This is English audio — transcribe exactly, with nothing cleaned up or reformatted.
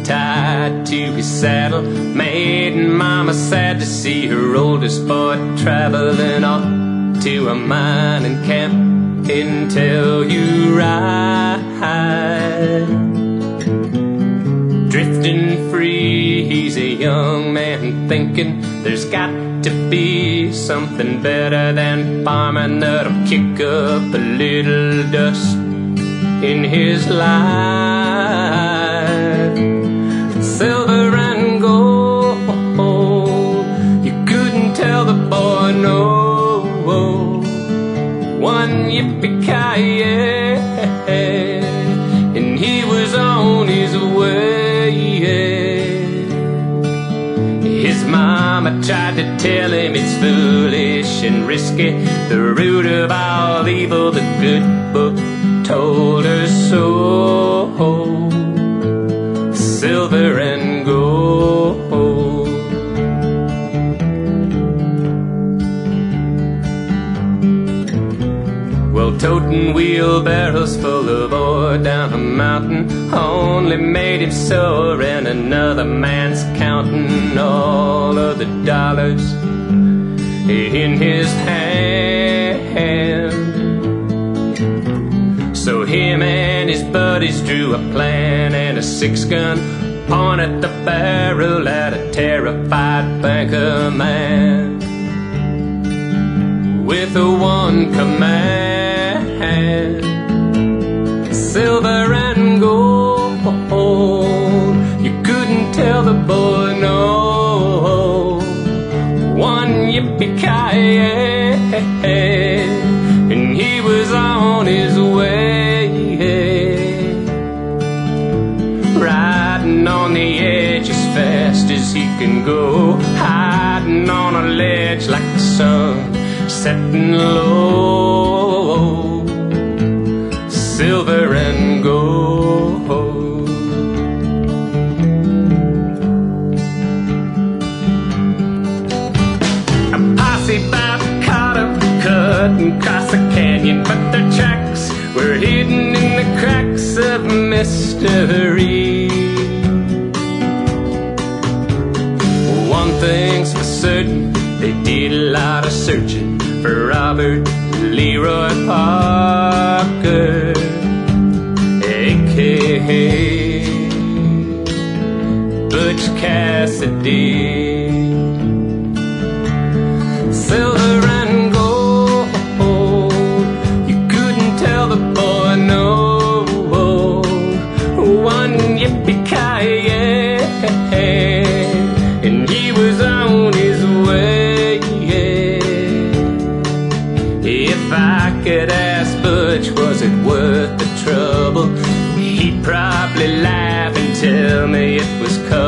tied to his saddle, made Mama sad to see her oldest boy traveling off to a mining camp in Telluride. Drifting free, he's a young man thinking there's got to be something better than farming that'll kick up a little dust in his life. Silver and gold, you couldn't tell the boy no. One yippee-ki-yay, and he was on his way. His mama tried to tell him it's foolish and risky, the root of all evil, the good book told her so. Silver and gold. Well, toting wheelbarrows full of ore down a mountain only made him sore, and another man's counting all of the dollars in his hand. So him and his buddies drew a plan and a six-gun pointed the barrel at a terrified banker man with a one command: silver and gold. You couldn't tell the boy no. One yippee-ki-yay, and he was on his way. Riding on the edge as fast as he can go, hiding on a ledge like the sun setting low. Silver and gold. A posse about caught him cutting across the canyon, but their tracks were hidden in the cracks of mystery. One thing's for certain, they did a lot of searching for Robert Leroy Parker, A K A Butch Cassidy. Silver and gold, you couldn't tell the boy no. One yippee-ki-yay, and he was on his way. If I could ask Butch, was it worth the trouble, he'd probably laugh and tell me it was covered